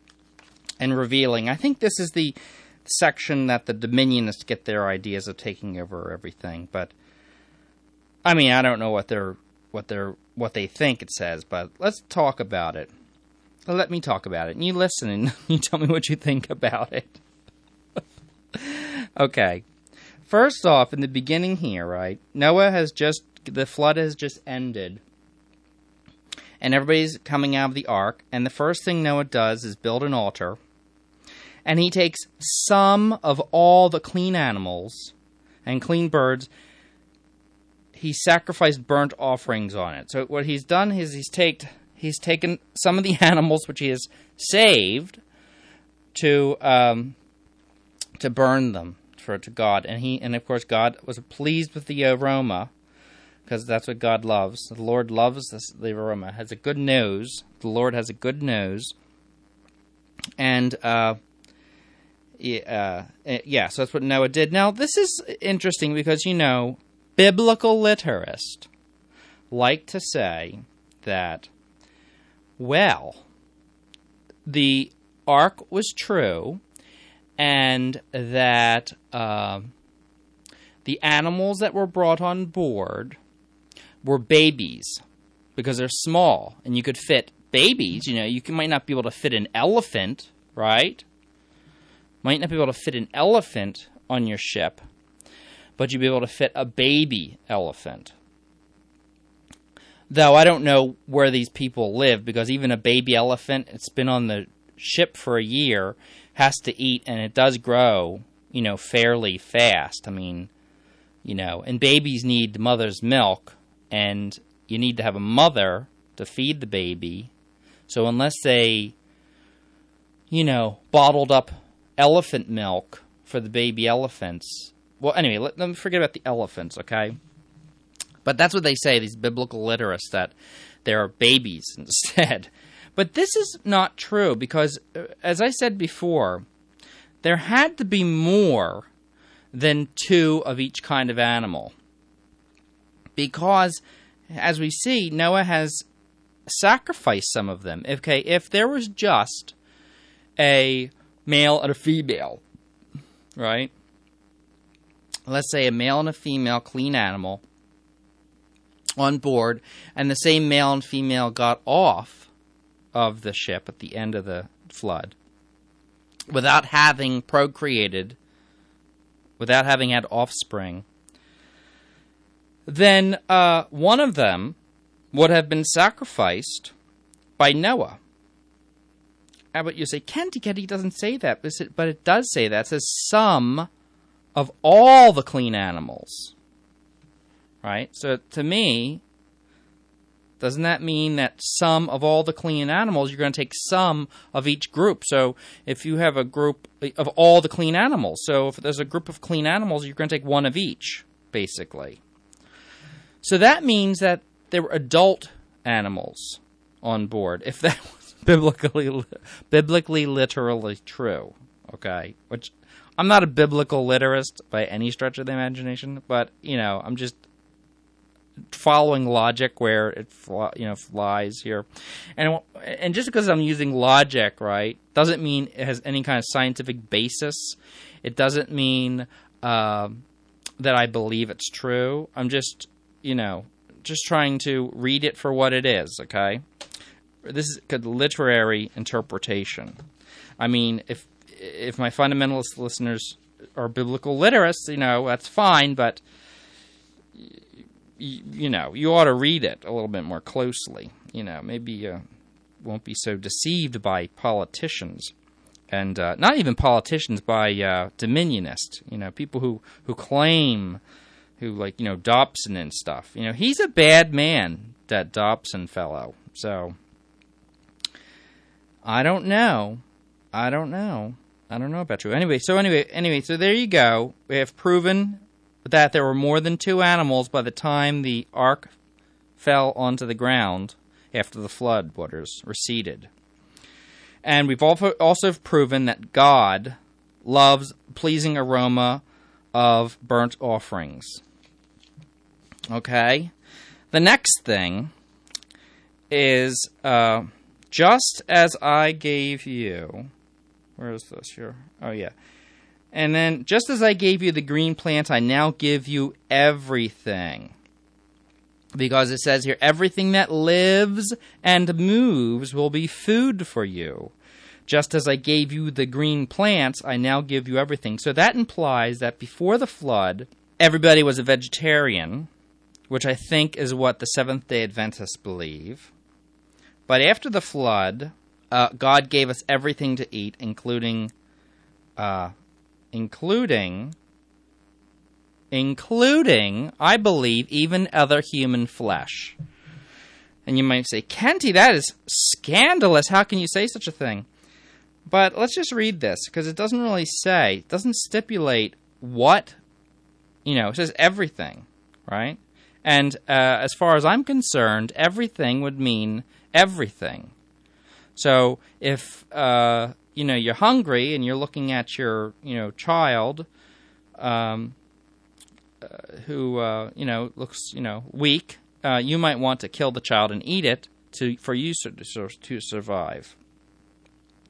and revealing. I think this is the section that the Dominionists get their ideas of taking over everything. But I mean, I don't know what they're what they're what they think it says, but let's talk about it. Let me talk about it, and you listen and you tell me what you think about it. Okay. First off, in the beginning here, right? Noah has just the flood has just ended. And everybody's coming out of the ark, and the first thing Noah does is build an altar. And he takes some of all the clean animals and clean birds. He sacrificed burnt offerings on it. So what he's done is he's taked he's taken some of the animals which he has saved to um, to burn them for to God. And he and of course God was pleased with the aroma, because that's what God loves. The Lord loves this, the aroma. Has a good nose. The Lord has a good nose. And uh Yeah, uh, yeah, so that's what Noah did. Now, this is interesting because, you know, biblical literists like to say that, well, the ark was true, and that uh, the animals that were brought on board were babies, because they're small, and you could fit babies. You know, you can, might not be able to fit an elephant, right? Might not be able to fit an elephant on your ship, but you'd be able to fit a baby elephant. Though I don't know where these people live, because even a baby elephant, it's been on the ship for a year, has to eat, and it does grow, you know, fairly fast. I mean, you know, and babies need the mother's milk, and you need to have a mother to feed the baby. So unless they, you know, bottled up elephant milk for the baby elephants. Well, anyway, let, let me forget about the elephants, okay? But that's what they say, these biblical literates, that they're babies instead. But this is not true, because, as I said before, there had to be more than two of each kind of animal. Because, as we see, Noah has sacrificed some of them. Okay, if there was just a male and a female, right? Let's say a male and a female clean animal on board, and the same male and female got off of the ship at the end of the flood without having procreated, without having had offspring, then uh, one of them would have been sacrificed by Noah. How about you say, Kenty, Kenty doesn't say that, but it does say that. It says some of all the clean animals. Right? So to me, doesn't that mean that some of all the clean animals, you're going to take some of each group? So if you have a group of all the clean animals, so if there's a group of clean animals, you're going to take one of each, basically. So that means that there were adult animals on board, if that was biblically, biblically literally true. Okay? Which, I'm not a biblical literist by any stretch of the imagination, but, you know, I'm just following logic where it you know flies here, and and just because I'm using logic, right, doesn't mean it has any kind of scientific basis. It doesn't mean uh, that I believe it's true. I'm just you know just trying to read it for what it is. Okay, this is a literary interpretation. I mean, if if my fundamentalist listeners are biblical literates, you know that's fine, but you know, you ought to read it a little bit more closely. You know, maybe you uh, won't be so deceived by politicians. And uh, not even politicians, by uh, dominionists. You know, people who, who claim, who like, you know, Dobson and stuff. You know, he's a bad man, that Dobson fellow. So, I don't know. I don't know. I don't know about you. Anyway, so anyway, anyway, so there you go. We have proven that there were more than two animals by the time the ark fell onto the ground after the flood waters receded. And we've also proven that God loves pleasing aroma of burnt offerings. Okay? The next thing is, uh, just as I gave you... Where is this here? Oh, yeah. And then, just as I gave you the green plant, I now give you everything. Because it says here, everything that lives and moves will be food for you. Just as I gave you the green plants, I now give you everything. So that implies that before the flood, everybody was a vegetarian, which I think is what the Seventh-day Adventists believe. But after the flood, uh, God gave us everything to eat, including... Uh, Including, including, I believe, even other human flesh. And you might say, Kenty, that is scandalous. How can you say such a thing? But let's just read this, because it doesn't really say, it doesn't stipulate what, you know, it says everything, right? And uh, as far as I'm concerned, everything would mean everything. So if... Uh, you know, you're hungry and you're looking at your, you know, child um, uh, who, uh, you know, looks, you know, weak, uh, you might want to kill the child and eat it to for you to, to survive.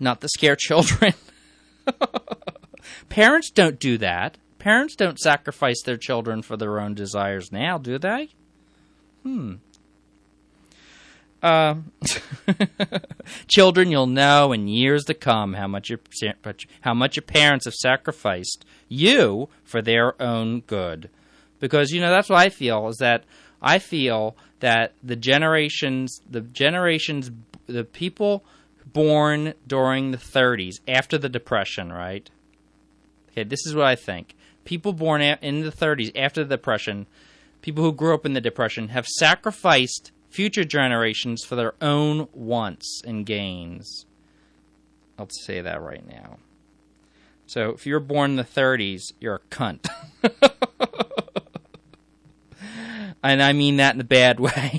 not to scare children. Parents don't do that. Parents don't sacrifice their children for their own desires now, do they? Hmm. Uh, children, you'll know in years to come how much your how much your parents have sacrificed you for their own good. Because, you know, that's what I feel, is that I feel that the generations, the generations, the people born during the thirties, after the Depression, right? Okay, this is what I think. People born in the thirties, after the Depression, people who grew up in the Depression, have sacrificed future generations for their own wants and gains. I'll say that right now. So if you're born in the thirties, you're a cunt. And I mean that in a bad way.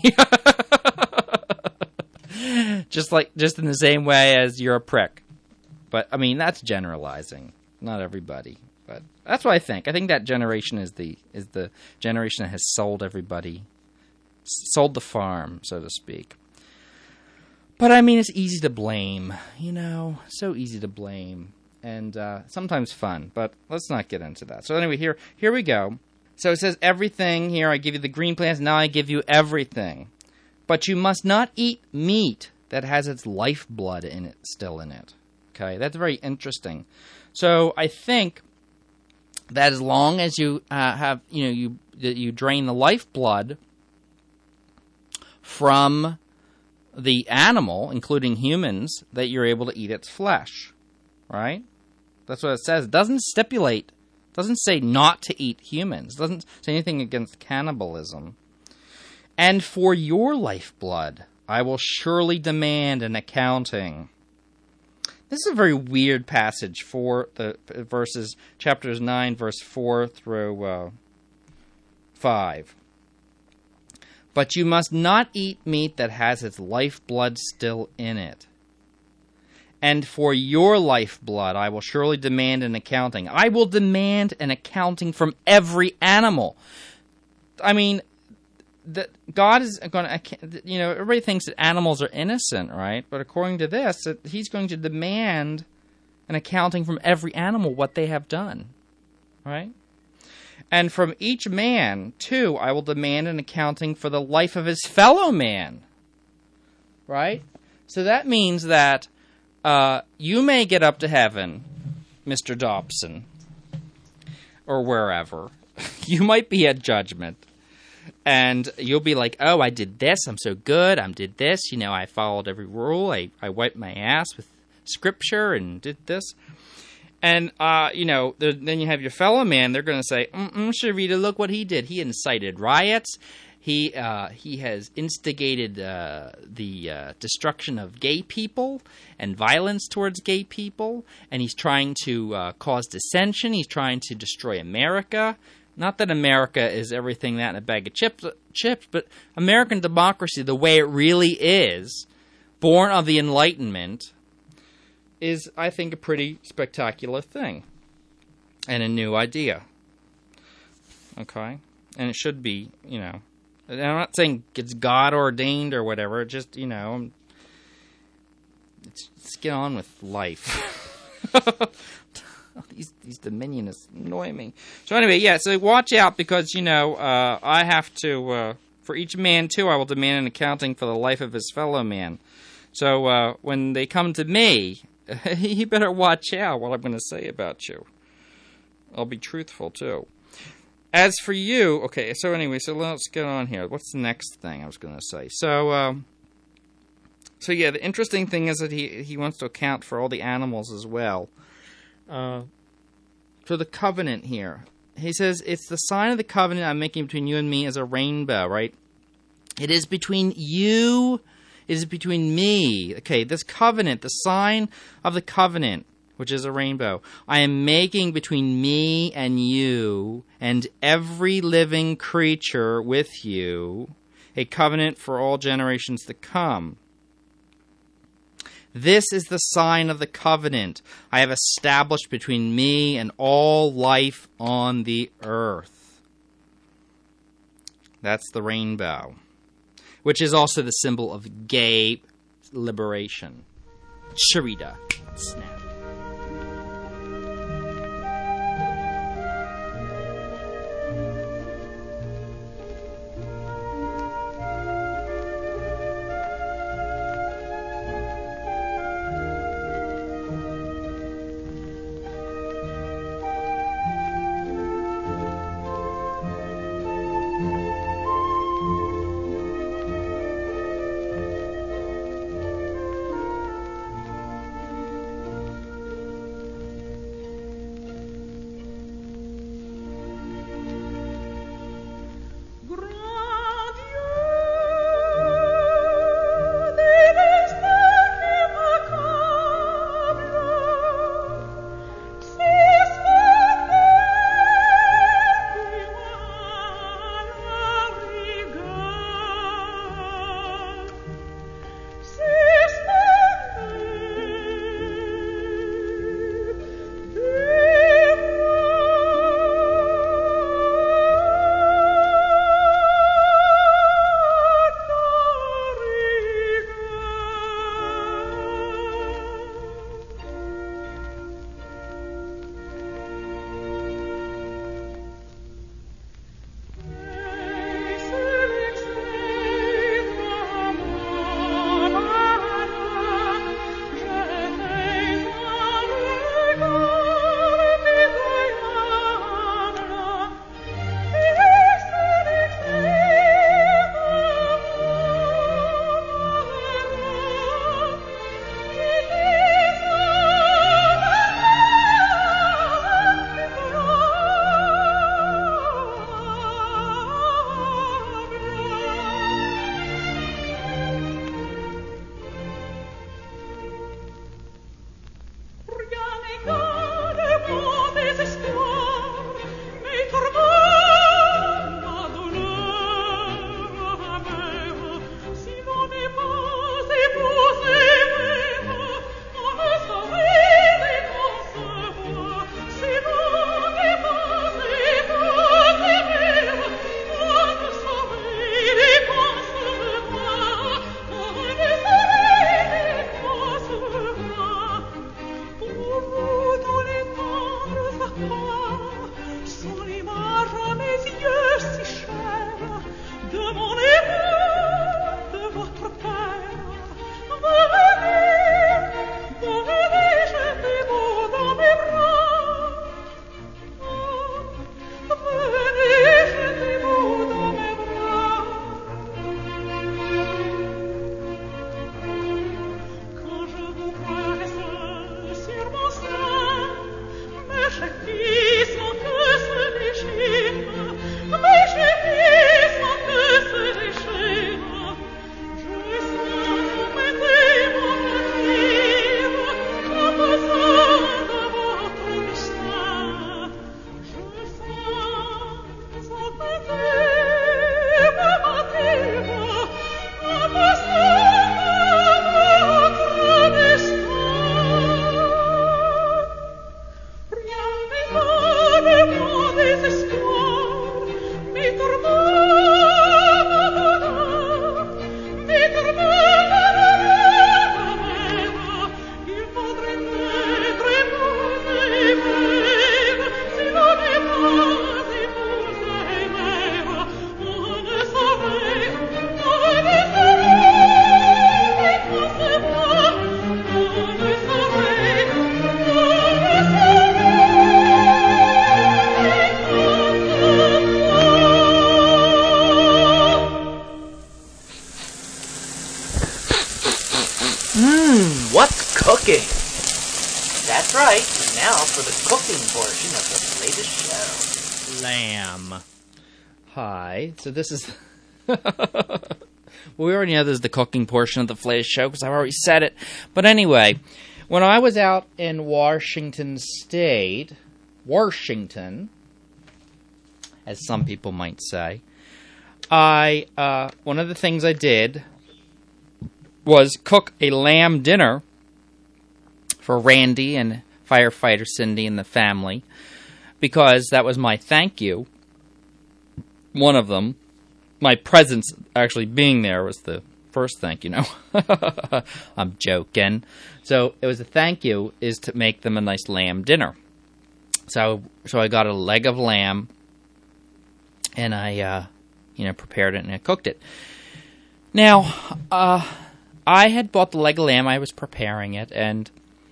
just like, just in the same way as you're a prick. But, I mean, that's generalizing. Not everybody. But that's what I think. I think that generation is the is the generation that has sold everybody. Sold the farm, so to speak. But, I mean, it's easy to blame. You know, so easy to blame. And uh, sometimes fun. But let's not get into that. So, anyway, here here we go. So it says everything here. I give you the green plants. Now I give you everything. But you must not eat meat that has its lifeblood in it, still in it. Okay, that's very interesting. So I think that as long as you uh, have, you know, you you drain the lifeblood from the animal, including humans, that you're able to eat its flesh, right? That's what it says. It doesn't stipulate, doesn't say not to eat humans. It doesn't say anything against cannibalism. And for your lifeblood, I will surely demand an accounting. This is a very weird passage for the verses, chapters nine, verse four through uh, five. But you must not eat meat that has its lifeblood still in it. And for your lifeblood, I will surely demand an accounting. I will demand an accounting from every animal. I mean, that God is going to, you know, everybody thinks that animals are innocent, right? But according to this, that he's going to demand an accounting from every animal what they have done, right? And from each man, too, I will demand an accounting for the life of his fellow man, right? So that means that uh, you may get up to heaven, Mister Dobson, or wherever. You might be at judgment. And you'll be like, oh, I did this, I'm so good, I did this, you know, I followed every rule, I, I wiped my ass with scripture and did this. And, uh, you know, the, then you have your fellow man, they're going to say, mm-mm, Sharita, look what he did. He incited riots, he uh, he has instigated uh, the uh, destruction of gay people and violence towards gay people, and he's trying to uh, cause dissension, he's trying to destroy America. Not that America is everything that in a bag of chips, chips, but American democracy, the way it really is, born of the Enlightenment, is, I think, a pretty spectacular thing. And a new idea. Okay? And it should be, you know, I'm not saying it's God-ordained or whatever, just, you know, let's, let's get on with life. These these Dominionists annoy me. So anyway, yeah, so watch out because, you know, uh, I have to, uh, for each man, too, I will demand an accounting for the life of his fellow man. So uh, when they come to me, you better watch out what I'm going to say about you. I'll be truthful, too. As for you, okay, so anyway, so let's get on here. What's the next thing I was going to say? So, um, so yeah, the interesting thing is that he, he wants to account for all the animals as well. Uh, so the covenant here. He says, it's the sign of the covenant I'm making between you and me as a rainbow, right? It is between you, it is between me. Okay, this covenant, the sign of the covenant, which is a rainbow, I am making between me and you and every living creature with you, a covenant for all generations to come. This is the sign of the covenant I have established between me and all life on the earth. That's the rainbow, which is also the symbol of gay liberation. Sharita Snap. Cooking. That's right. Now for the cooking portion of the latest show. Lamb. Hi. So this is... well, we already know this is the cooking portion of the latest show because I've already said it. But anyway, when I was out in Washington State, Washington, as some people might say, I, uh, one of the things I did was cook a lamb dinner for Randy and firefighter Cindy and the family, because that was my thank you. One of them, my presence actually being there was the first thank you. No, I'm joking. So it was a thank you is to make them a nice lamb dinner. So so I got a leg of lamb, and I uh, you know prepared it and I cooked it. Now uh, I had bought the leg of lamb. I was preparing it, and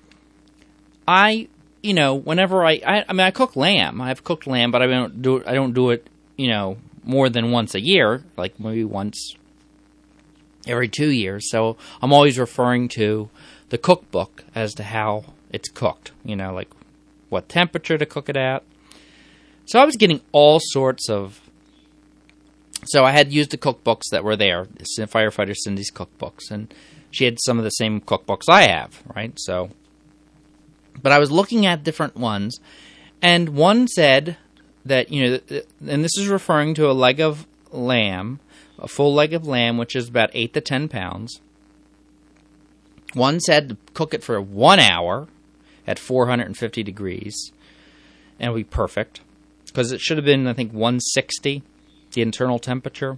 I you know whenever I, I I mean I cook lamb. I've cooked lamb, but I don't do it, I don't do it you know more than once a year, like maybe once every two years. So I'm always referring to the cookbook as to how it's cooked, you know, like what temperature to cook it at. So I was getting all sorts of... So I had used the cookbooks that were there, Firefighter Cindy's cookbooks, and she had some of the same cookbooks I have, right? So, but I was looking at different ones, and one said that, you know, and this is referring to a leg of lamb, a full leg of lamb, which is about eight to ten pounds. One said to cook it for one hour at four hundred fifty degrees, and it would be perfect, because it should have been, I think, one sixty, the internal temperature.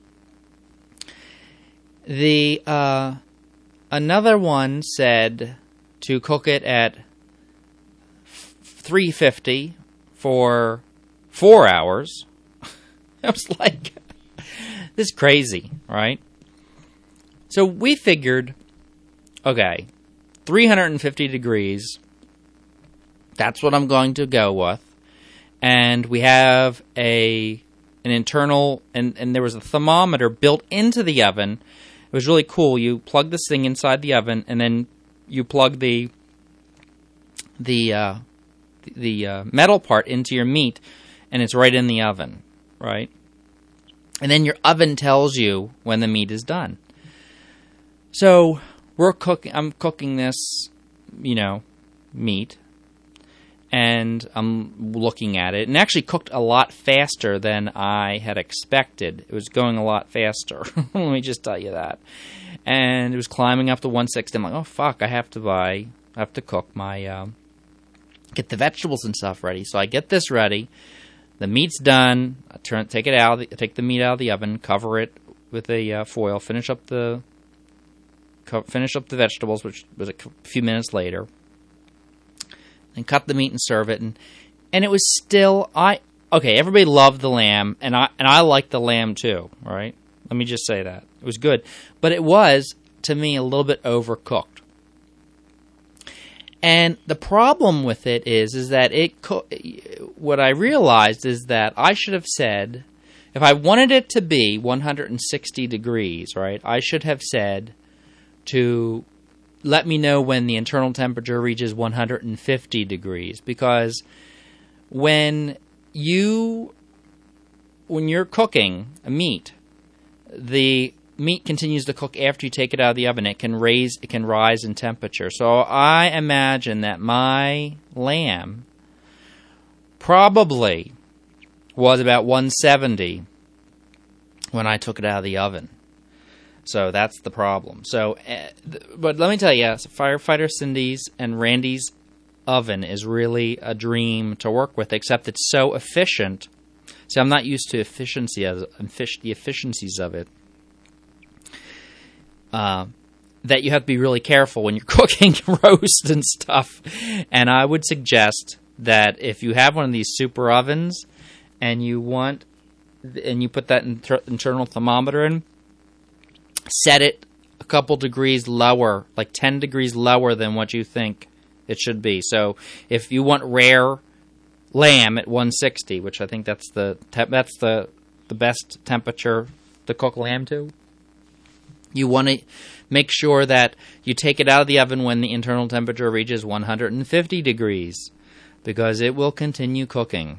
The uh, another one said to cook it at three fifty for four hours. I was like, this is crazy, right? So we figured, okay, three hundred fifty degrees, that's what I'm going to go with. And we have a an internal, and, and there was a thermometer built into the oven. It was really cool. You plug this thing inside the oven, and then you plug the the uh, the uh, metal part into your meat, and it's right in the oven, right? And then your oven tells you when the meat is done. So we're cooking. I'm cooking this, you know, meat, and I'm looking at it, and it actually cooked a lot faster than I had expected. It was going a lot faster. Let me just tell you that. And it was climbing up to one sixty. I'm like, oh fuck! I have to buy. I have to cook my. Um, get the vegetables and stuff ready. So I get this ready. The meat's done. I turn, take it out. Of the, take the meat out of the oven. Cover it with a uh, foil. Finish up the. Co- finish up the vegetables, which was a few minutes later. And cut the meat and serve it, and and it was still I okay. Everybody loved the lamb, and I and I liked the lamb too. All right, let me just say that it was good, but it was to me a little bit overcooked. And the problem with it is, is that it. Co- what I realized is that I should have said, if I wanted it to be one hundred sixty degrees, right, I should have said to let me know when the internal temperature reaches one hundred fifty degrees, because when you when you're cooking a meat, the meat continues to cook after you take it out of the oven. It can raise, it can rise in temperature. So I imagine that my lamb probably was about one seventy when I took it out of the oven. So that's the problem. So, uh, th- but let me tell you, Firefighter Cindy's and Randy's oven is really a dream to work with, except it's so efficient. See, I'm not used to efficiency as the efficiencies of it. Uh, that you have to be really careful when you're cooking roast and stuff. And I would suggest that if you have one of these super ovens and you want, and you put that inter- internal thermometer in, set it a couple degrees lower, like ten degrees lower than what you think it should be. So if you want rare lamb at one sixty, which I think that's the te- that's the the best temperature to cook lamb to, you want to make sure that you take it out of the oven when the internal temperature reaches one hundred fifty degrees, because it will continue cooking.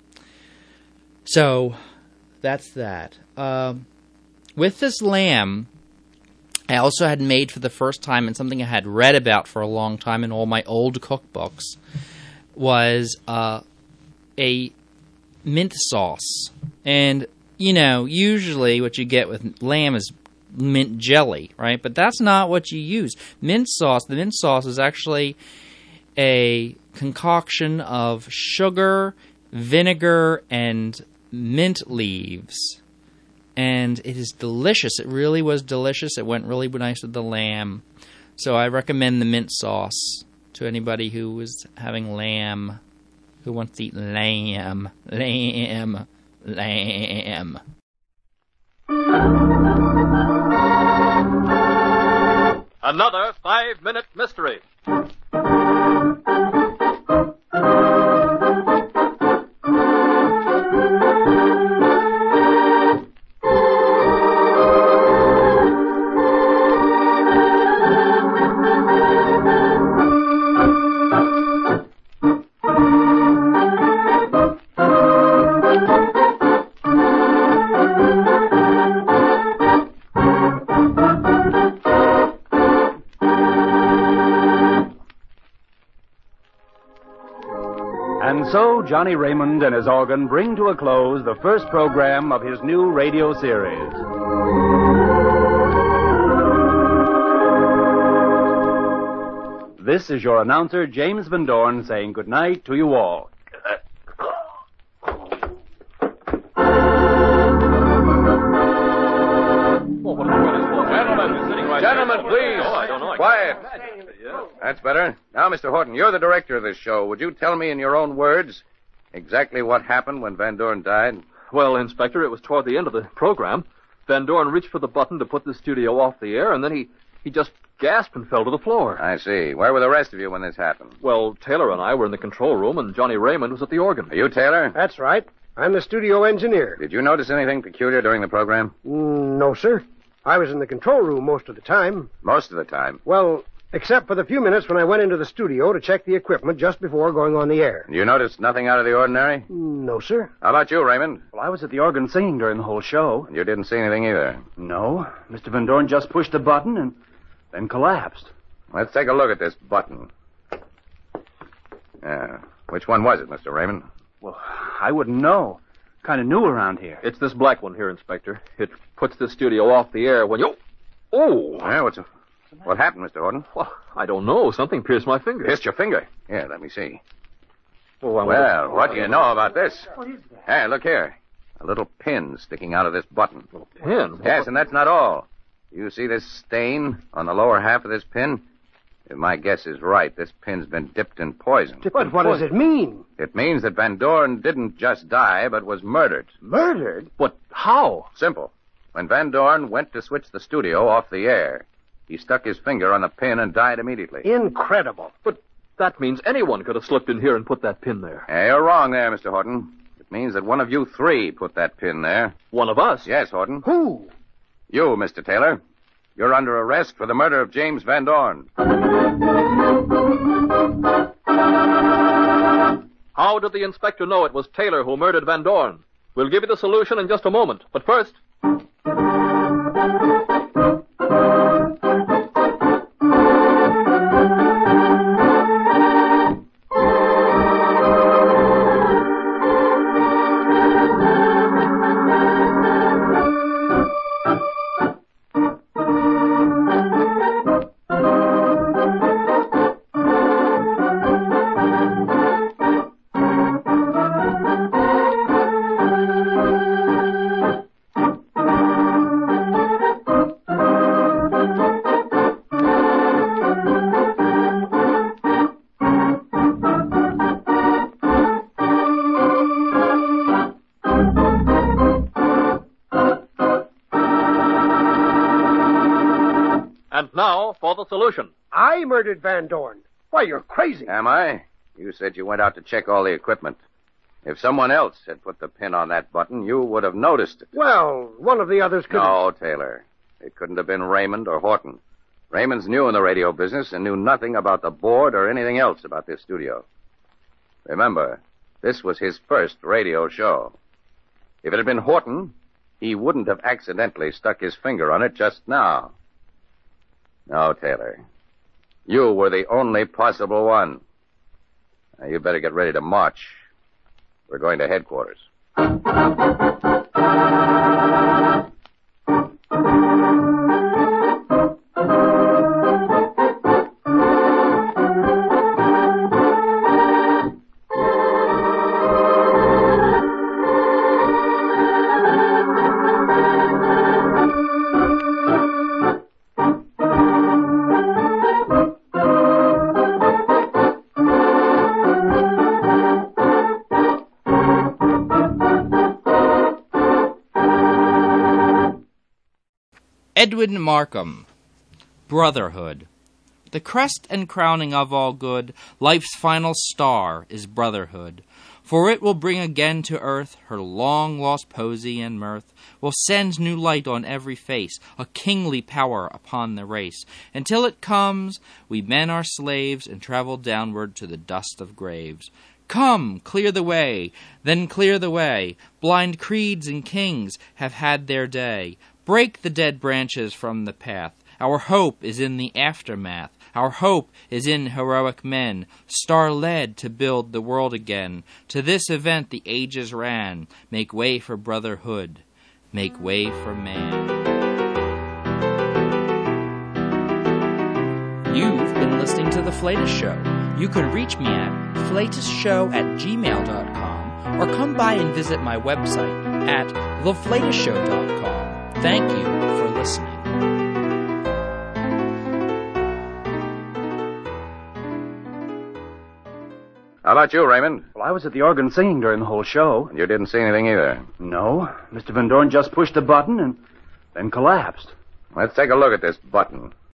So that's that. Um, with this lamb, I also had made for the first time, and something I had read about for a long time in all my old cookbooks, was uh, a mint sauce. And, you know, usually what you get with lamb is mint jelly, right? But that's not what you use. Mint sauce, the mint sauce is actually a concoction of sugar, vinegar, and mint leaves. and it is delicious. It really was delicious. It went really nice with the lamb. So I recommend the mint sauce to anybody who is having lamb, who wants to eat lamb, lamb, lamb. Another five-minute mystery. And so Johnny Raymond and his organ bring to a close the first program of his new radio series. This is your announcer, James Van Dorn, saying good night to you all. Gentlemen, please. Quiet. That's better. Now, Mister Horton, you're the director of this show. Would you tell me in your own words exactly what happened when Van Dorn died? Well, Inspector, it was toward the end of the program. Van Dorn reached for the button to put the studio off the air, and then he, he just gasped and fell to the floor. I see. Where were the rest of you when this happened? Well, Taylor and I were in the control room, and Johnny Raymond was at the organ. Are you Taylor? That's right. I'm the studio engineer. Did you notice anything peculiar during the program? Mm, no, sir. I was in the control room most of the time. Most of the time? Well, except for the few minutes when I went into the studio to check the equipment just before going on the air. You noticed nothing out of the ordinary? No, sir. How about you, Raymond? Well, I was at the organ singing during the whole show. You didn't see anything either? No. Mister Van Dorn just pushed a button and then collapsed. Let's take a look at this button. Yeah. Which one was it, Mister Raymond? Well, I wouldn't know. Kind of new around here. It's this black one here, Inspector. It puts the studio off the air when you... Oh! Yeah, what's... A... What happened, Mister Horton? Well, I don't know. Something pierced my finger. Pierced your finger? Yeah, let me see. Oh, I well, wonder... what do you know about this? What is that? Hey, look here. A little pin sticking out of this button. A little pin? Yes, and that's not all. You see this stain on the lower half of this pin? If my guess is right, this pin's been dipped in poison. But what does it mean? It means that Van Dorn didn't just die, but was murdered. Murdered? But how? Simple. When Van Dorn went to switch the studio off the air, he stuck his finger on the pin and died immediately. Incredible. But that means anyone could have slipped in here and put that pin there. Hey, you're wrong there, Mister Horton. It means that one of you three put that pin there. One of us? Yes, Horton. Who? You, Mister Taylor. You're under arrest for the murder of James Van Dorn. How did the inspector know it was Taylor who murdered Van Dorn? We'll give you the solution in just a moment. But first... And now for the solution. I murdered Van Dorn. Why, you're crazy. Am I? You said you went out to check all the equipment. If someone else had put the pin on that button, you would have noticed it. Well, one of the others could... No, Taylor. It couldn't have been Raymond or Horton. Raymond's new in the radio business and knew nothing about the board or anything else about this studio. Remember, this was his first radio show. If it had been Horton, he wouldn't have accidentally stuck his finger on it just now. No, Taylor. You were the only possible one. Now, you better get ready to march. We're going to headquarters. Edwin Markham. Brotherhood. The crest and crowning of all good, life's final star is brotherhood. For it will bring again to earth her long-lost poesy and mirth, will send new light on every face, a kingly power upon the race. Until it comes, we men are slaves and travel downward to the dust of graves. Come, clear the way, then clear the way. Blind creeds and kings have had their day. Break the dead branches from the path. Our hope is in the aftermath. Our hope is in heroic men, star-led to build the world again. To this event the ages ran. Make way for brotherhood. Make way for man. You've been listening to The Flatus Show. You can reach me at flatusshow at gmail dot com or come by and visit my website at the flatus show dot com. Thank you for listening. How about you, Raymond? Well, I was at the organ singing during the whole show. You didn't see anything either. No. Mister Van Dorn just pushed the button and then collapsed. Let's take a look at this button.